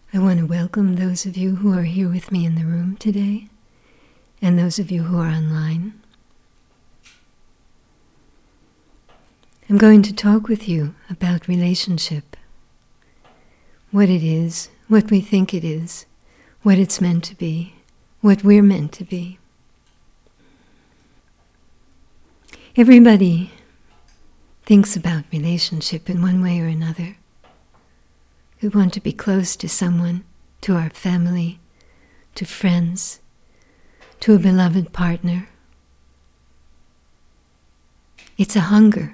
I want to welcome those of you who are here with me in the room today, and those of you who are online. I'm going to talk with you about relationship, what it is, what we think it is, what it's meant to be, what we're meant to be. Everybody thinks about relationship in one way or another. We want to be close to someone, to our family, to friends, to a beloved partner. It's a hunger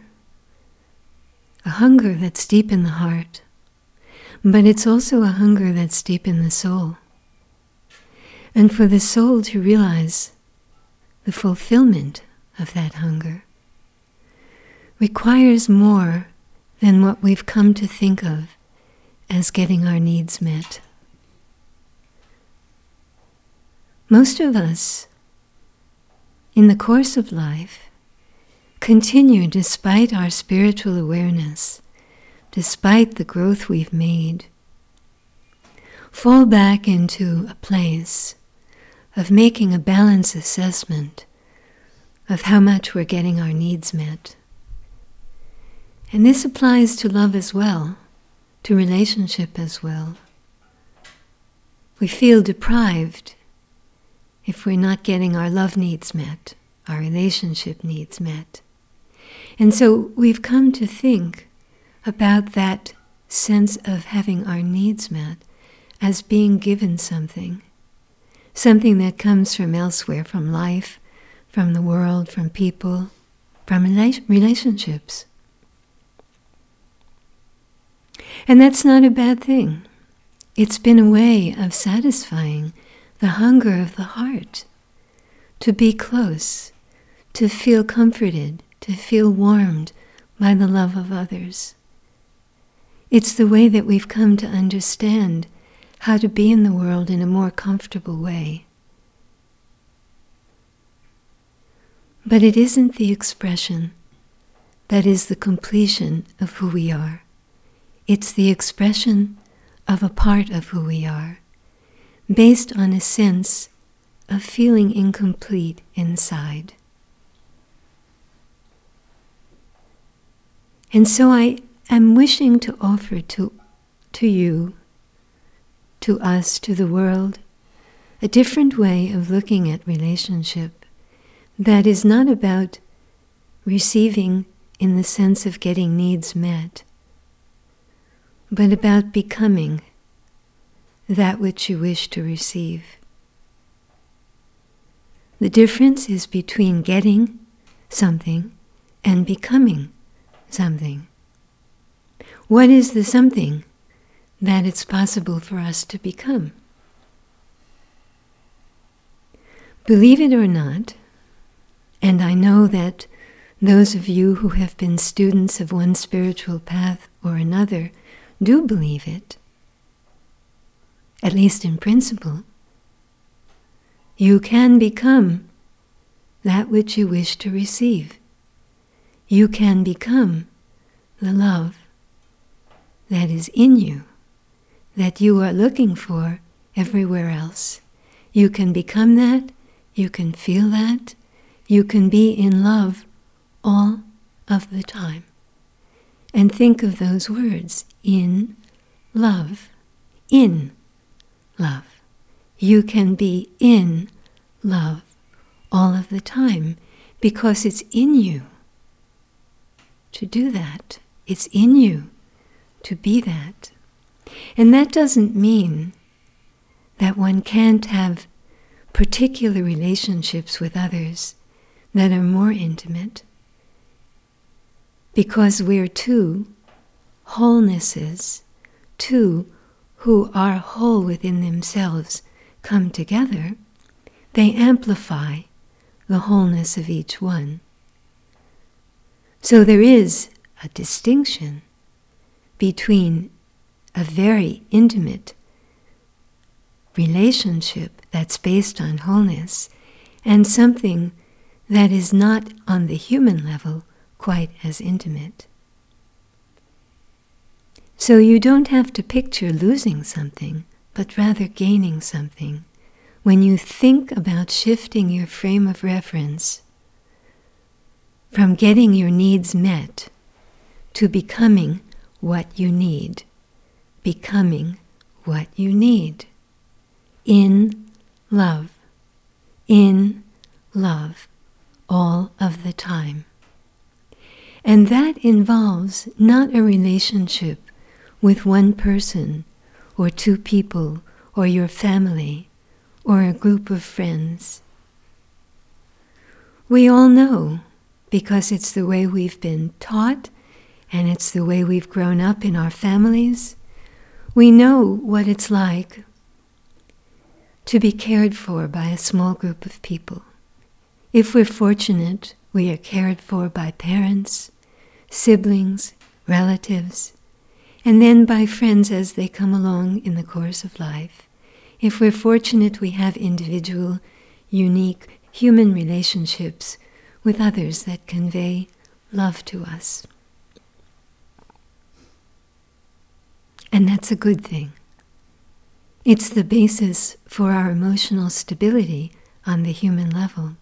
that's deep in the heart, but it's also a hunger that's deep in the soul. And for the soul to realize the fulfillment of that hunger requires more than what we've come to think of as getting our needs met. Most of us, in the course of life, continue, despite our spiritual awareness, despite the growth we've made, fall back into a place of making a balanced assessment of how much we're getting our needs met. And this applies to love as well, to relationship as well. We feel deprived if we're not getting our love needs met, our relationship needs met. And so we've come to think about that sense of having our needs met as being given something that comes from elsewhere, from life, from the world, from people, from relationships. And that's not a bad thing. It's been a way of satisfying the hunger of the heart, to be close, to feel comforted, to feel warmed by the love of others. It's the way that we've come to understand how to be in the world in a more comfortable way. But it isn't the expression that is the completion of who we are. It's the expression of a part of who we are, based on a sense of feeling incomplete inside. And so I am wishing to offer to you, to us, to the world, a different way of looking at relationship that is not about receiving in the sense of getting needs met, but about becoming that which you wish to receive. The difference is between getting something and becoming something. What is the something that it's possible for us to become? Believe it or not, and I know that those of you who have been students of one spiritual path or another do believe it, at least in principle. You can become that which you wish to receive. You can become the love that is in you, that you are looking for everywhere else. You can become that, you can feel that, you can be in love all of the time. And think of those words, in love, in love. You can be in love all of the time because it's in you to do that. It's in you to be that. And that doesn't mean that one can't have particular relationships with others that are more intimate, because we're two wholenesses, two who are whole within themselves come together. They amplify the wholeness of each one. So there is a distinction between a very intimate relationship that's based on wholeness and something that is not on the human level quite as intimate. So you don't have to picture losing something but rather gaining something. When you think about shifting your frame of reference from getting your needs met to becoming what you need, becoming what you need in love all of the time. And that involves not a relationship with one person or two people or your family or a group of friends. We all know, because it's the way we've been taught and it's the way we've grown up in our families, we know what it's like to be cared for by a small group of people. If we're fortunate, we are cared for by parents, siblings, relatives, and then by friends as they come along in the course of life. If we're fortunate, we have individual, unique human relationships with others that convey love to us. And that's a good thing. It's the basis for our emotional stability on the human level.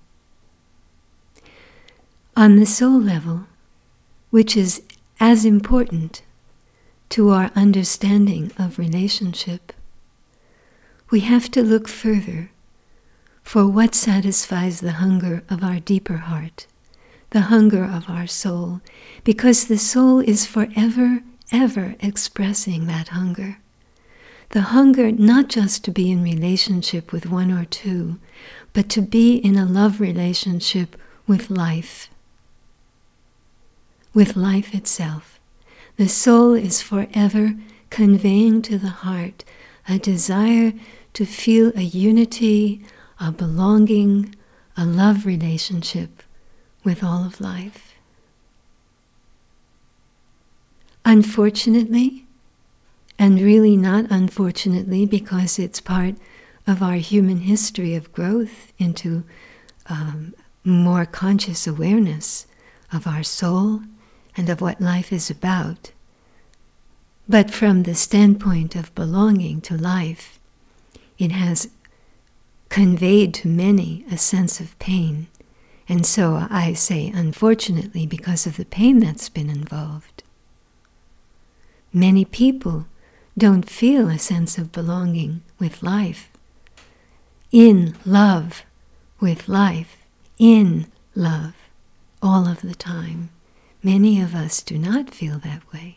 On the soul level, which is as important to our understanding of relationship, we have to look further for what satisfies the hunger of our deeper heart, the hunger of our soul, because the soul is forever, ever expressing that hunger. The hunger not just to be in relationship with one or two, but to be in a love relationship with life itself. The soul is forever conveying to the heart a desire to feel a unity, a belonging, a love relationship with all of life. Unfortunately, and really not unfortunately, because it's part of our human history of growth into more conscious awareness of our soul and of what life is about. But from the standpoint of belonging to life, it has conveyed to many a sense of pain. And so I say unfortunately because of the pain that's been involved. Many people don't feel a sense of belonging with life, in love with life, in love all of the time. Many of us do not feel that way.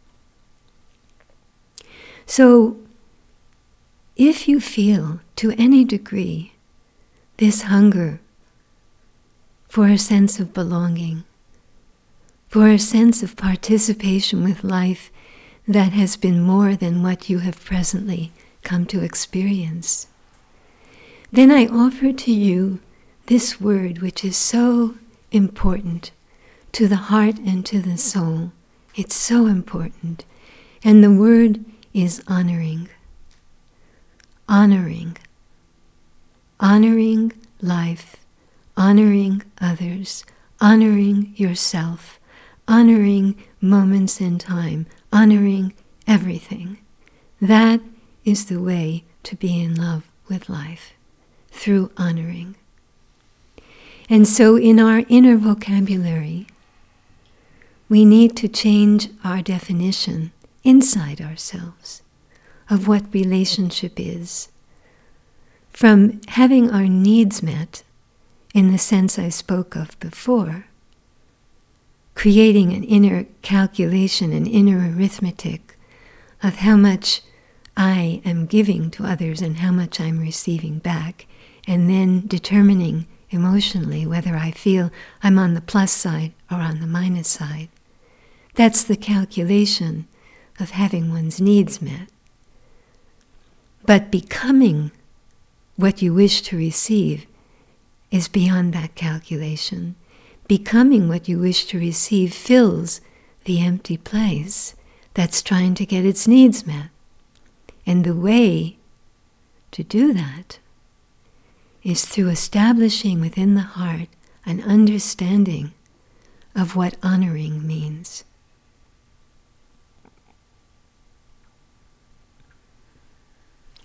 So, if you feel to any degree this hunger for a sense of belonging, for a sense of participation with life that has been more than what you have presently come to experience, then I offer to you this word which is so important to the heart and to the soul. It's so important. And the word is honoring. Honoring. Honoring life. Honoring others. Honoring yourself. Honoring moments in time. Honoring everything. That is the way to be in love with life, through honoring. And so in our inner vocabulary, we need to change our definition inside ourselves of what relationship is. From having our needs met, in the sense I spoke of before, creating an inner calculation, an inner arithmetic of how much I am giving to others and how much I'm receiving back, and then determining emotionally whether I feel I'm on the plus side or on the minus side. That's the calculation of having one's needs met. But becoming what you wish to receive is beyond that calculation. Becoming what you wish to receive fills the empty place that's trying to get its needs met. And the way to do that is through establishing within the heart an understanding of what honoring means.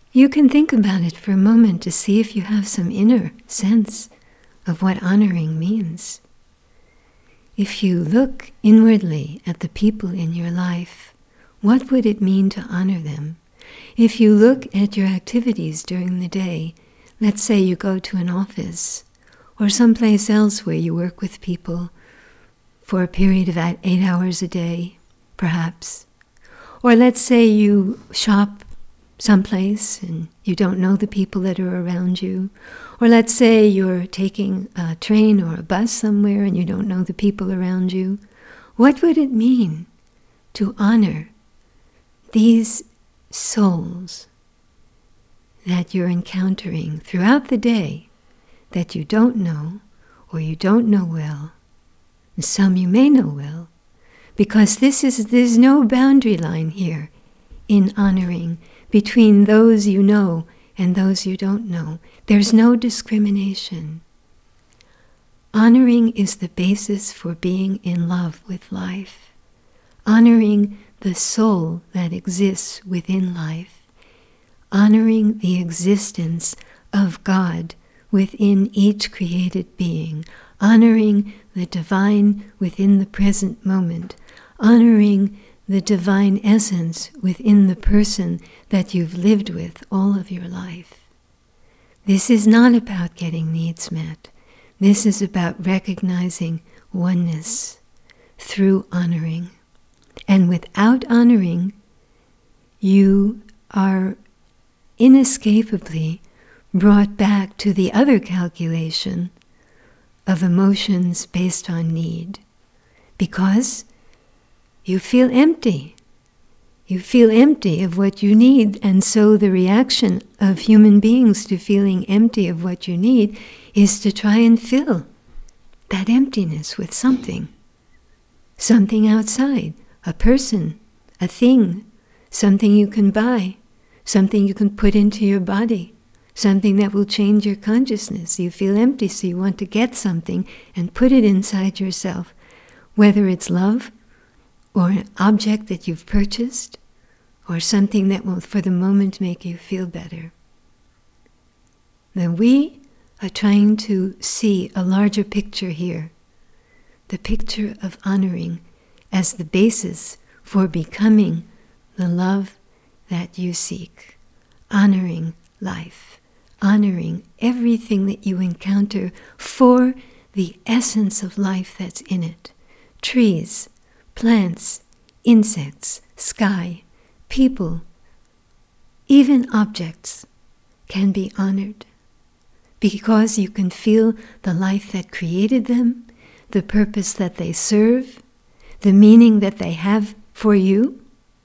You can think about it for a moment to see if you have some inner sense of what honoring means. If you look inwardly at the people in your life, what would it mean to honor them? If you look at your activities during the day, let's say you go to an office or someplace else where you work with people for a period of 8 hours a day, perhaps. Or let's say you shop someplace and you don't know the people that are around you. Or let's say you're taking a train or a bus somewhere and you don't know the people around you. What would it mean to honor these souls that you're encountering throughout the day that you don't know or you don't know well, and some you may know well, because there's no boundary line here in honoring between those you know and those you don't know. There's no discrimination. Honoring is the basis for being in love with life. Honoring the soul that exists within life. Honoring the existence of God within each created being. Honoring the divine within the present moment. Honoring the divine essence within the person that you've lived with all of your life. This is not about getting needs met. This is about recognizing oneness through honoring. And without honoring, you are inescapably brought back to the other calculation of emotions based on need. Because you feel empty. You feel empty of what you need, and so the reaction of human beings to feeling empty of what you need is to try and fill that emptiness with something. Something outside, a person, a thing, something you can buy, something you can put into your body, something that will change your consciousness. You feel empty, so you want to get something and put it inside yourself, whether it's love, or an object that you've purchased, or something that will for the moment make you feel better. Then we are trying to see a larger picture here, the picture of honoring as the basis for becoming the love that you seek, honoring life, honoring everything that you encounter for the essence of life that's in it. Trees, plants, insects, sky, people, even objects can be honored because you can feel the life that created them, the purpose that they serve, the meaning that they have for you.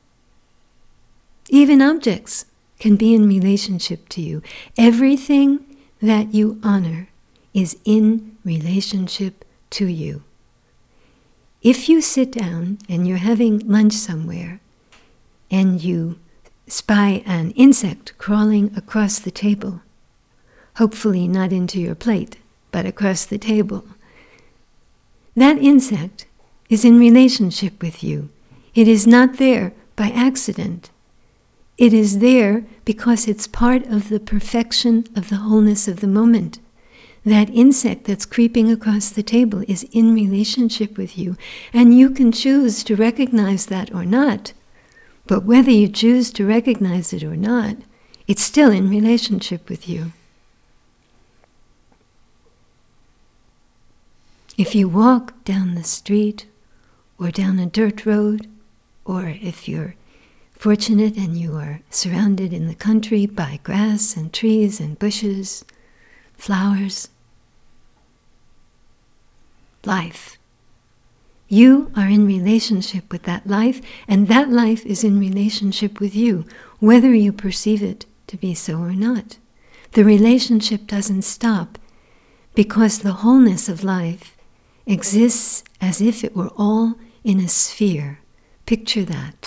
Even objects can be in relationship to you. Everything that you honor is in relationship to you. If you sit down and you're having lunch somewhere and you spy an insect crawling across the table, hopefully not into your plate, but across the table, that insect is in relationship with you. It is not there by accident. It is there because it's part of the perfection of the wholeness of the moment. That insect that's creeping across the table is in relationship with you, and you can choose to recognize that or not. But whether you choose to recognize it or not, it's still in relationship with you. If you walk down the street or down a dirt road, or if you're fortunate and you are surrounded in the country by grass and trees and bushes, flowers, life. You are in relationship with that life, and that life is in relationship with you, whether you perceive it to be so or not. The relationship doesn't stop because the wholeness of life exists as if it were all in a sphere. Picture that.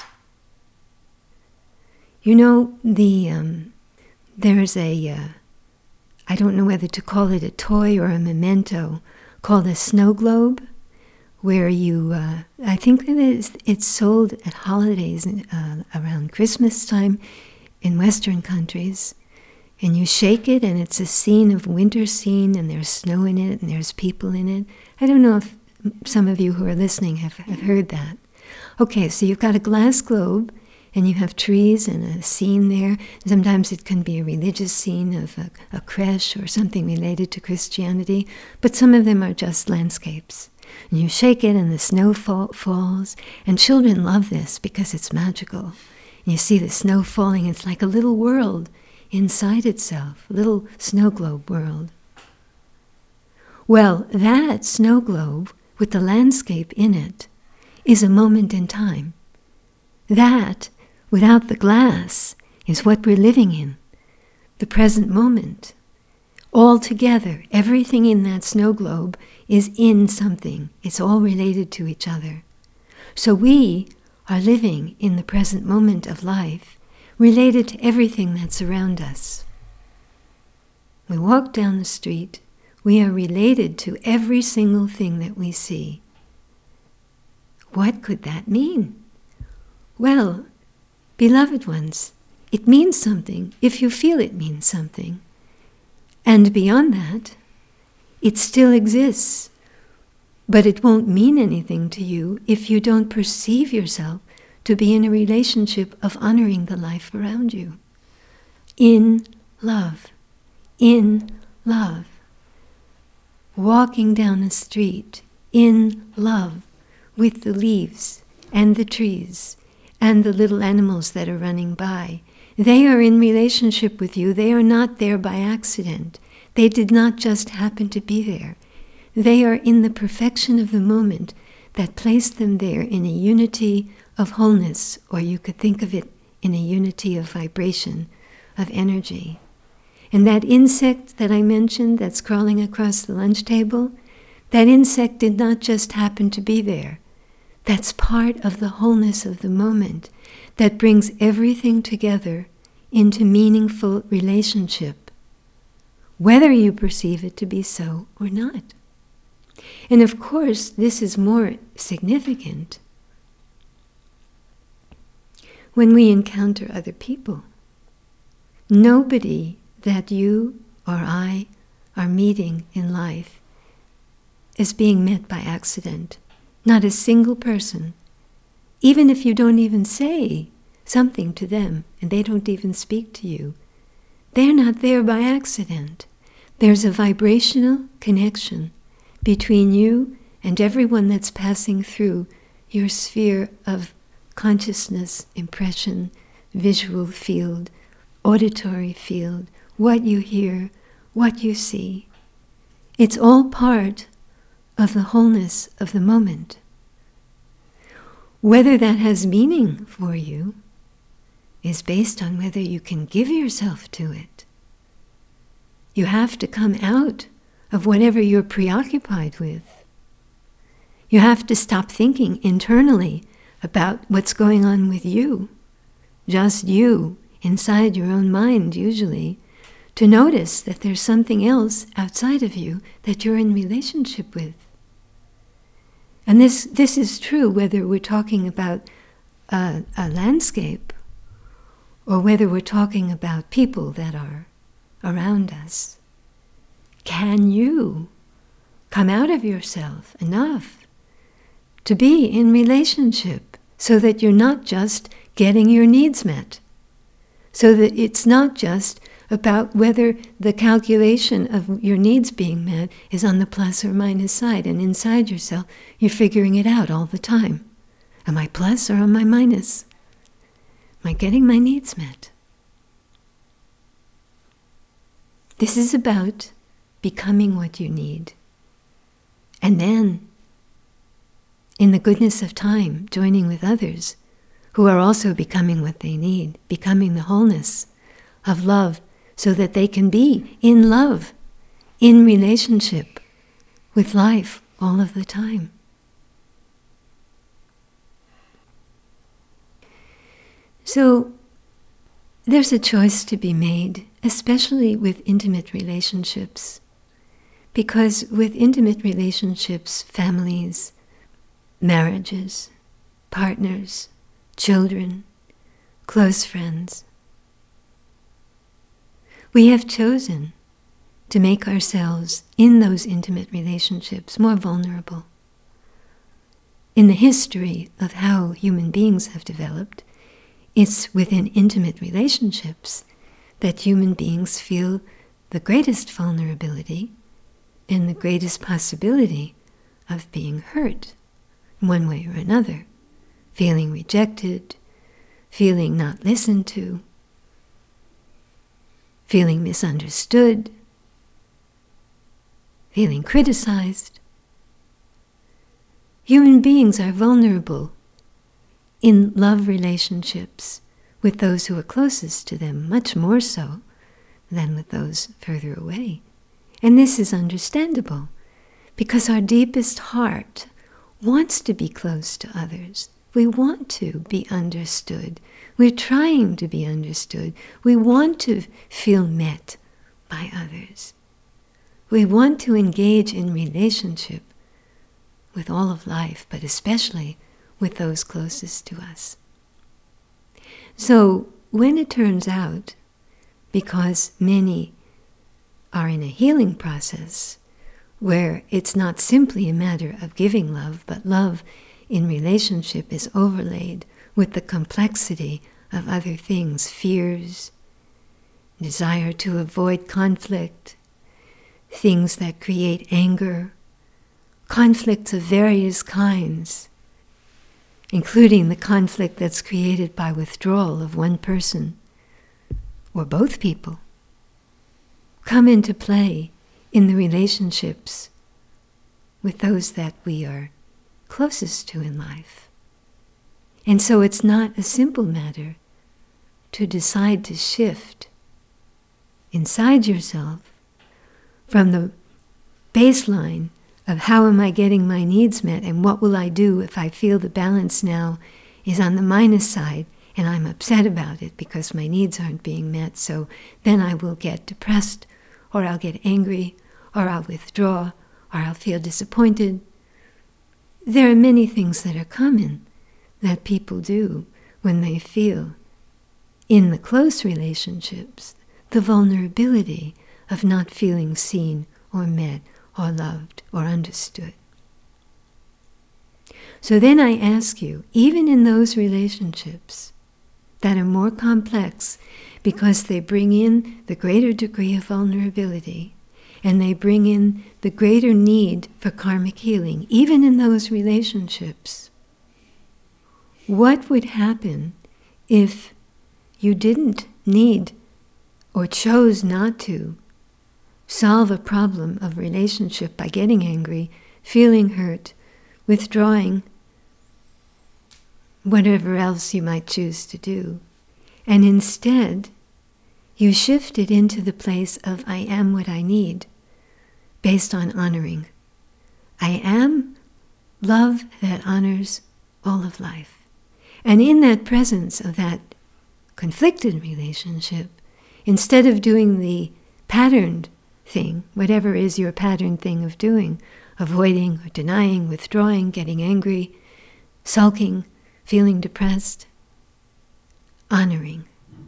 You know, there's I don't know whether to call it a toy or a memento, called a snow globe, where you, I think it's sold at holidays around Christmas time, in Western countries, and you shake it and it's a scene of winter scene and there's snow in it and there's people in it. I don't know if some of you who are listening have heard that. Okay, so you've got a glass globe and you have trees and a scene there. Sometimes it can be a religious scene of a creche or something related to Christianity, but some of them are just landscapes. And you shake it and the snow falls, and children love this because it's magical. And you see the snow falling, it's like a little world inside itself, a little snow globe world. Well, that snow globe with the landscape in it is a moment in time. That, without the glass, is what we're living in, the present moment. All together, everything in that snow globe is in something. It's all related to each other. So we are living in the present moment of life, related to everything that's around us. We walk down the street, we are related to every single thing that we see. What could that mean? Well, beloved ones, it means something if you feel it means something. And beyond that, it still exists, but it won't mean anything to you if you don't perceive yourself to be in a relationship of honoring the life around you. In love. In love. Walking down a street in love with the leaves and the trees and the little animals that are running by. They are in relationship with you. They are not there by accident. They did not just happen to be there. They are in the perfection of the moment that placed them there in a unity of wholeness, or you could think of it in a unity of vibration, of energy. And that insect that I mentioned that's crawling across the lunch table, that insect did not just happen to be there. That's part of the wholeness of the moment that brings everything together into meaningful relationship, whether you perceive it to be so or not. And of course, this is more significant when we encounter other people. Nobody that you or I are meeting in life is being met by accident. Not a single person. Even if you don't even say something to them and they don't even speak to you, they're not there by accident. There's a vibrational connection between you and everyone that's passing through your sphere of consciousness, impression, visual field, auditory field, what you hear, what you see. It's all part of the wholeness of the moment. Whether that has meaning for you is based on whether you can give yourself to it. You have to come out of whatever you're preoccupied with. You have to stop thinking internally about what's going on with you, just you, inside your own mind usually, to notice that there's something else outside of you that you're in relationship with. And this is true whether we're talking about a landscape or whether we're talking about people that are around us. Can you come out of yourself enough to be in relationship so that you're not just getting your needs met, so that it's not just about whether the calculation of your needs being met is on the plus or minus side, and inside yourself you're figuring it out all the time. Am I plus or am I minus? Am I getting my needs met? This is about becoming what you need. And then, in the goodness of time, joining with others who are also becoming what they need, becoming the wholeness of love so that they can be in love, in relationship with life all of the time. So, there's a choice to be made, especially with intimate relationships. Because with intimate relationships, families, marriages, partners, children, close friends, We have chosen to make ourselves in those intimate relationships more vulnerable. In the history of how human beings have developed, it's within intimate relationships that human beings feel the greatest vulnerability and the greatest possibility of being hurt in one way or another, feeling rejected, feeling not listened to, feeling misunderstood, feeling criticized. Human beings are vulnerable in love relationships with those who are closest to them, much more so than with those further away. And this is understandable, because our deepest heart wants to be close to others. We want to be understood. We're trying to be understood. We want to feel met by others. We want to engage in relationship with all of life, but especially with those closest to us. So when it turns out, because many are in a healing process where it's not simply a matter of giving love, but love in relationship is overlaid with the complexity of other things, fears, desire to avoid conflict, things that create anger, conflicts of various kinds, including the conflict that's created by withdrawal of one person or both people, come into play in the relationships with those that we are closest to in life. And so it's not a simple matter to decide to shift inside yourself from the baseline of how am I getting my needs met and what will I do if I feel the balance now is on the minus side and I'm upset about it because my needs aren't being met, so then I will get depressed, or I'll get angry, or I'll withdraw, or I'll feel disappointed. There are many things that are common that people do when they feel in the close relationships the vulnerability of not feeling seen or met or loved or understood. So then I ask you, even in those relationships that are more complex because they bring in the greater degree of vulnerability and they bring in the greater need for karmic healing, even in those relationships, what would happen if you didn't need or chose not to solve a problem of relationship by getting angry, feeling hurt, withdrawing, whatever else you might choose to do, and instead you shift it into the place of I am what I need, based on honoring. I am love that honors all of life. And in that presence of that conflicted relationship, instead of doing the patterned thing, whatever is your patterned thing of doing, avoiding or denying, withdrawing, getting angry, sulking, feeling depressed, honoring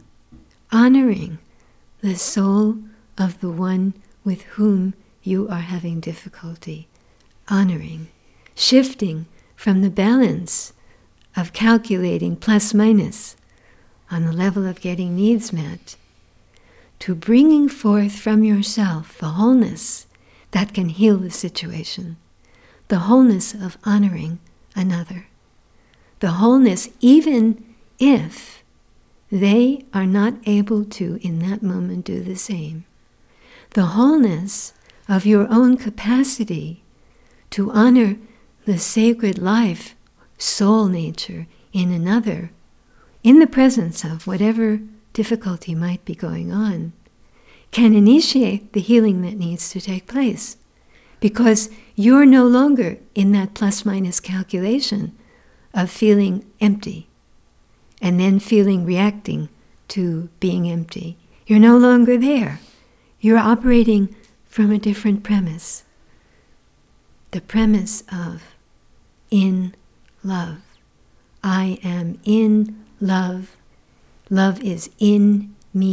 the soul of the one with whom you are having difficulty, honoring, shifting from the balance of calculating plus minus on the level of getting needs met to bringing forth from yourself the wholeness that can heal the situation, the wholeness of honoring another, the wholeness even if they are not able to in that moment do the same, the wholeness of your own capacity to honor the sacred life, soul nature in another, in the presence of whatever difficulty might be going on, can initiate the healing that needs to take place. Because you're no longer in that plus-minus calculation of feeling empty and then reacting to being empty. You're no longer there. You're operating from a different premise. The premise of in love. I am in love. Love is in me.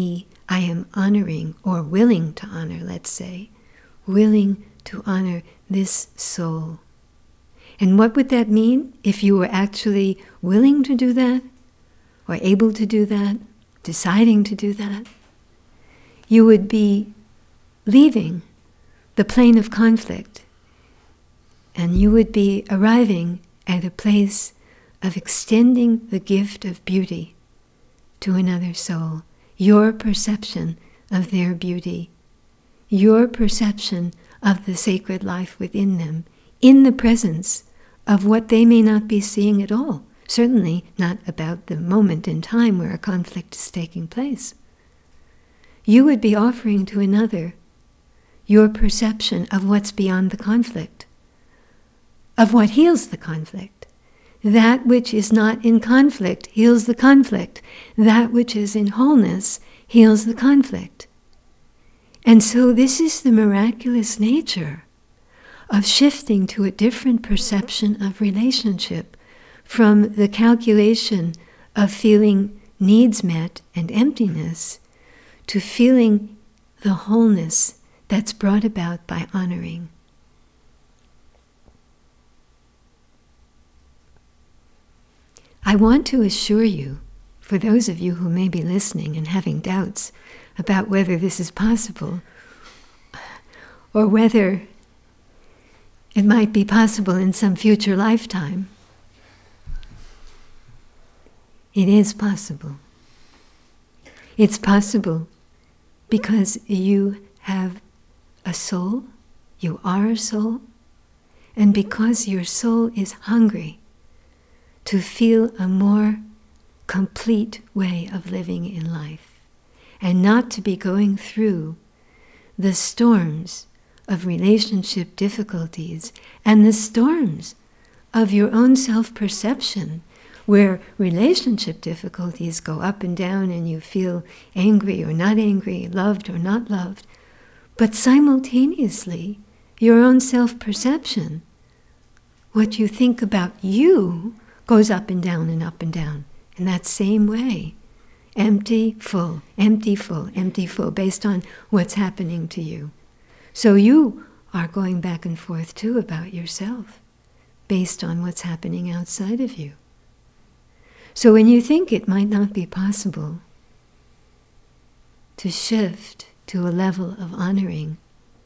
I am honoring, or willing to honor, let's say, willing to honor this soul. And what would that mean if you were actually willing to do that, or able to do that, deciding to do that? You would be leaving the plane of conflict, and you would be arriving at a place of extending the gift of beauty to another soul, your perception of their beauty, your perception of the sacred life within them, in the presence of what they may not be seeing at all, certainly not about the moment in time where a conflict is taking place. You would be offering to another your perception of what's beyond the conflict, of what heals the conflict. That which is not in conflict heals the conflict. That which is in wholeness heals the conflict. And so this is the miraculous nature of shifting to a different perception of relationship, from the calculation of feeling needs met and emptiness to feeling the wholeness that's brought about by honoring. I want to assure you, for those of you who may be listening and having doubts about whether this is possible, or whether it might be possible in some future lifetime, it is possible. It's possible because you have a soul, you are a soul, and because your soul is hungry to feel a more complete way of living in life, and not to be going through the storms of relationship difficulties and the storms of your own self-perception, where relationship difficulties go up and down and you feel angry or not angry, loved or not loved, but simultaneously your own self-perception, what you think about you, goes up and down and up and down in that same way. Empty, full, empty, full, empty, full, based on what's happening to you. So you are going back and forth too about yourself, based on what's happening outside of you. So when you think it might not be possible to shift to a level of honoring,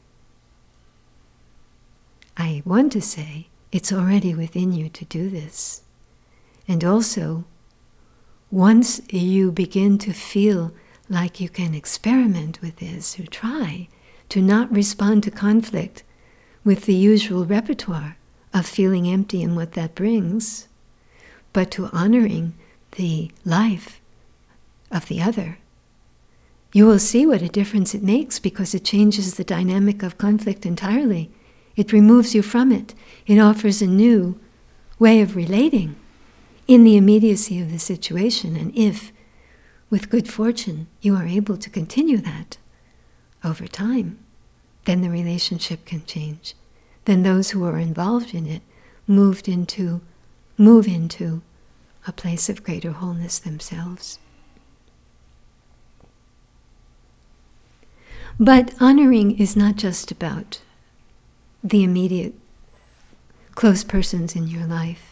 I want to say it's already within you to do this. And also, once you begin to feel like you can experiment with this, or try to not respond to conflict with the usual repertoire of feeling empty and what that brings, but to honoring the life of the other, you will see what a difference it makes, because it changes the dynamic of conflict entirely. It removes you from it. It offers a new way of relating in the immediacy of the situation. And if, with good fortune, you are able to continue that over time, then the relationship can change. Then those who are involved in it move into a place of greater wholeness themselves. But honoring is not just about the immediate close persons in your life.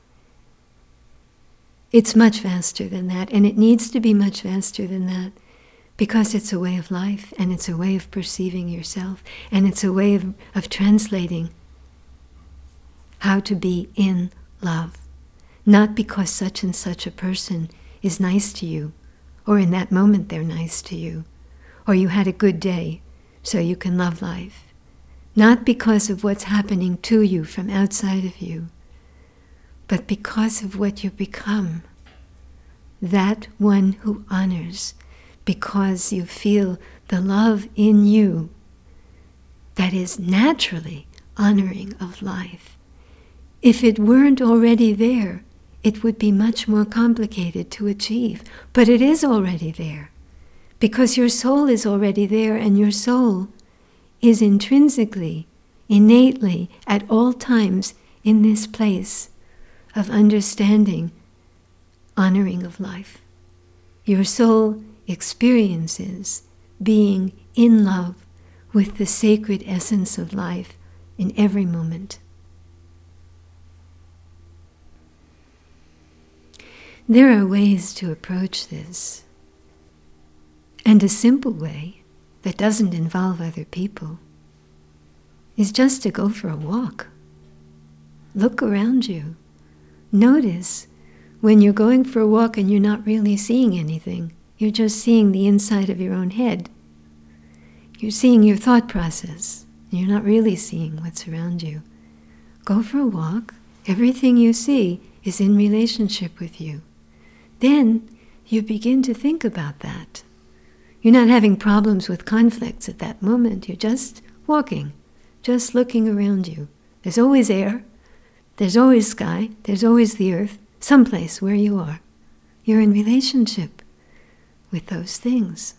It's much vaster than that, and it needs to be much vaster than that, because it's a way of life, and it's a way of perceiving yourself, and it's a way of translating how to be in love. Not because such and such a person is nice to you, or in that moment they're nice to you, or you had a good day, so you can love life. Not because of what's happening to you from outside of you, but because of what you become, that one who honors, because you feel the love in you that is naturally honoring of life. If it weren't already there, it would be much more complicated to achieve, but it is already there, because your soul is already there, and your soul is intrinsically, innately, at all times in this place of understanding, honoring of life. Your soul experiences being in love with the sacred essence of life in every moment. There are ways to approach this, and a simple way that doesn't involve other people is just to go for a walk. Look around you. Notice when you're going for a walk and you're not really seeing anything. You're just seeing the inside of your own head. You're seeing your thought process. You're not really seeing what's around you. Go for a walk. Everything you see is in relationship with you. Then you begin to think about that. You're not having problems with conflicts at that moment. You're just walking, just looking around you. There's always air. There's always sky. There's always the earth, someplace where you are. You're in relationship with those things.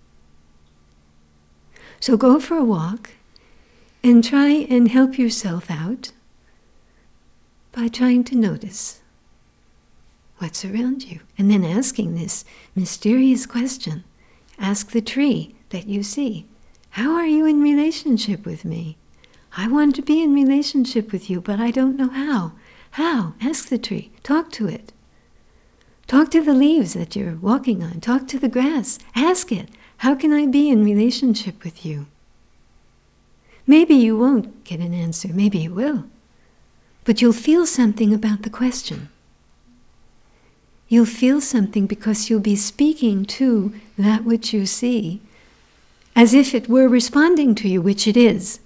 So go for a walk and try and help yourself out by trying to notice what's around you. And then asking this mysterious question. Ask the tree that you see, how are you in relationship with me? I want to be in relationship with you, but I don't know how. How? Ask the tree. Talk to it. Talk to the leaves that you're walking on. Talk to the grass. Ask it, how can I be in relationship with you? Maybe you won't get an answer. Maybe you will. But you'll feel something about the question. You'll feel something because you'll be speaking to that which you see as if it were responding to you, which it is.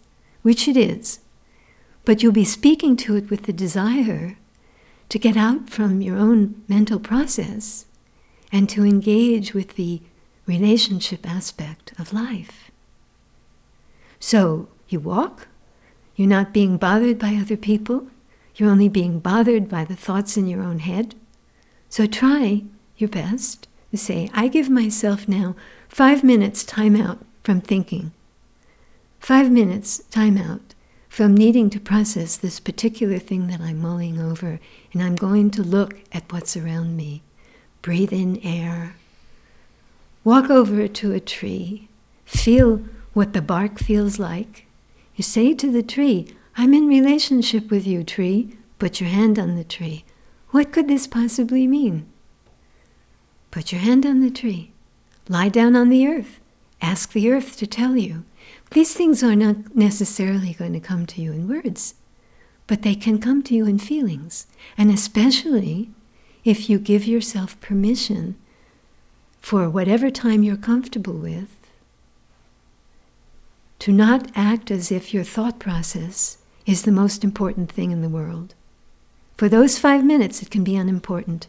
But you'll be speaking to it with the desire to get out from your own mental process and to engage with the relationship aspect of life. So you walk, you're not being bothered by other people, you're only being bothered by the thoughts in your own head. So try your best to say, I give myself now 5 minutes time out from thinking. 5 minutes time out from needing to process this particular thing that I'm mulling over, and I'm going to look at what's around me. Breathe in air. Walk over to a tree. Feel what the bark feels like. You say to the tree, I'm in relationship with you, tree. Put your hand on the tree. What could this possibly mean? Put your hand on the tree. Lie down on the earth. Ask the earth to tell you. These things are not necessarily going to come to you in words, but they can come to you in feelings. And especially if you give yourself permission for whatever time you're comfortable with, to not act as if your thought process is the most important thing in the world. For those 5 minutes, it can be unimportant.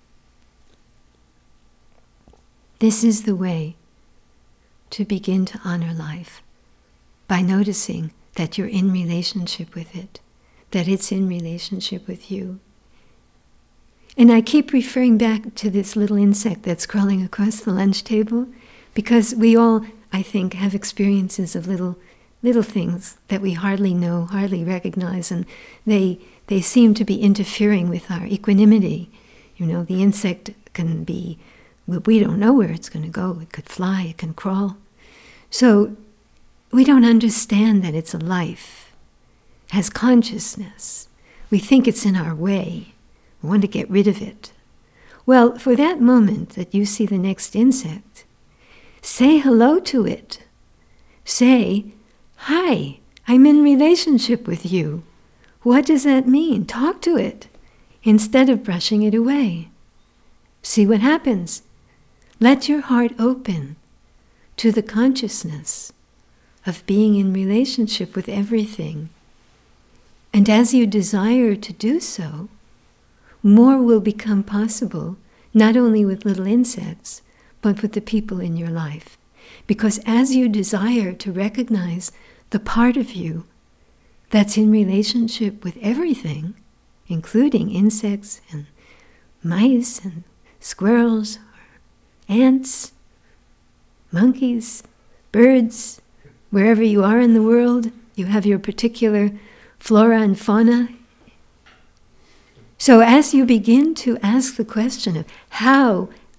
This is the way to begin to honor life, by noticing that you're in relationship with it, that it's in relationship with you. And I keep referring back to this little insect that's crawling across the lunch table, because we all, I think, have experiences of little things that we hardly know, hardly recognize, and they seem to be interfering with our equanimity. You know, the insect can be, we don't know where it's going to go. It could fly, it can crawl. So we don't understand that it's a life, has consciousness. We think it's in our way. We want to get rid of it. Well, for that moment that you see the next insect, say hello to it. Say, hi, I'm in relationship with you. What does that mean? Talk to it instead of brushing it away. See what happens. Let your heart open to the consciousness of being in relationship with everything. And as you desire to do so, more will become possible, not only with little insects, but with the people in your life. Because as you desire to recognize the part of you that's in relationship with everything, including insects and mice and squirrels, ants, monkeys, birds, wherever you are in the world, you have your particular flora and fauna. So as you begin to ask the question of how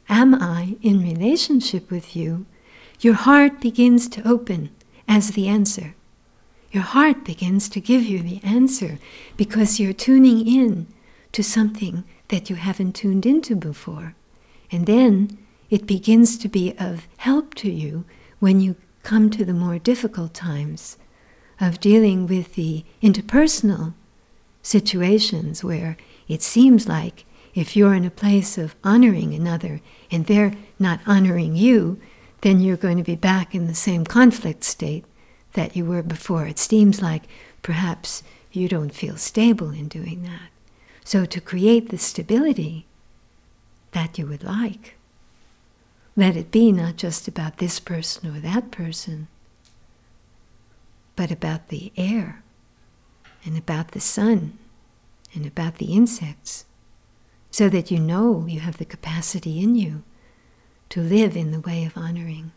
am I in relationship with you, your heart begins to open as the answer. Your heart begins to give you the answer because you're tuning in to something that you haven't tuned into before. And then it begins to be of help to you when you come to the more difficult times of dealing with the interpersonal situations where it seems like if you're in a place of honoring another and they're not honoring you, then you're going to be back in the same conflict state that you were before. It seems like perhaps you don't feel stable in doing that. So to create the stability that you would like, let it be not just about this person or that person, but about the air and about the sun and about the insects, so that you know you have the capacity in you to live in the way of honoring.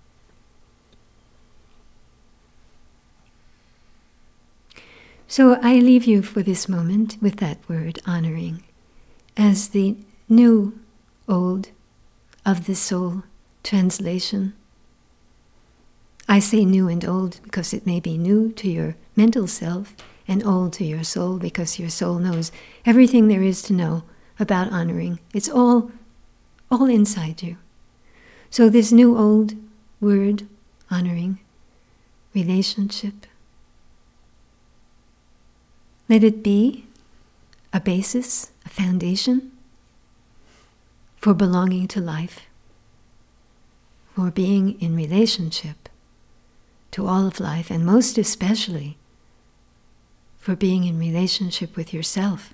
So I leave you for this moment with that word, honoring, as the new old of the soul translation. I say new and old because it may be new to your mental self and old to your soul because your soul knows everything there is to know about honoring. It's all inside you. So this new old word, honoring, relationship, let it be a basis, a foundation for belonging to life, for being in relationship to all of life, and most especially for being in relationship with yourself.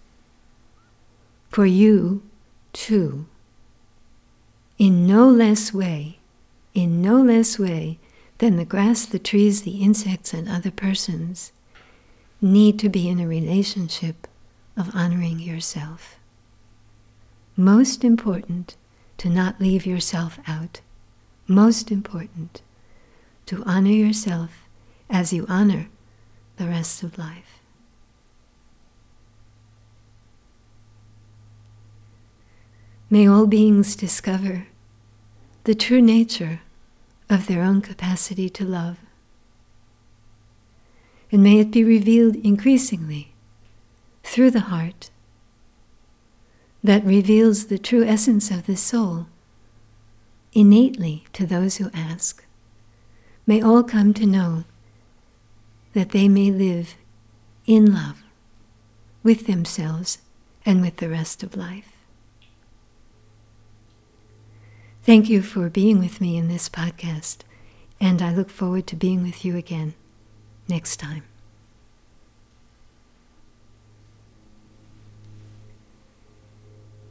For you, too, in no less way than the grass, the trees, the insects, and other persons, need to be in a relationship of honoring yourself. Most important to not leave yourself out. Most important to honor yourself as you honor the rest of life. May all beings discover the true nature of their own capacity to love. And may it be revealed increasingly through the heart that reveals the true essence of the soul innately to those who ask. May all come to know that they may live in love with themselves and with the rest of life. Thank you for being with me in this podcast, and I look forward to being with you again next time.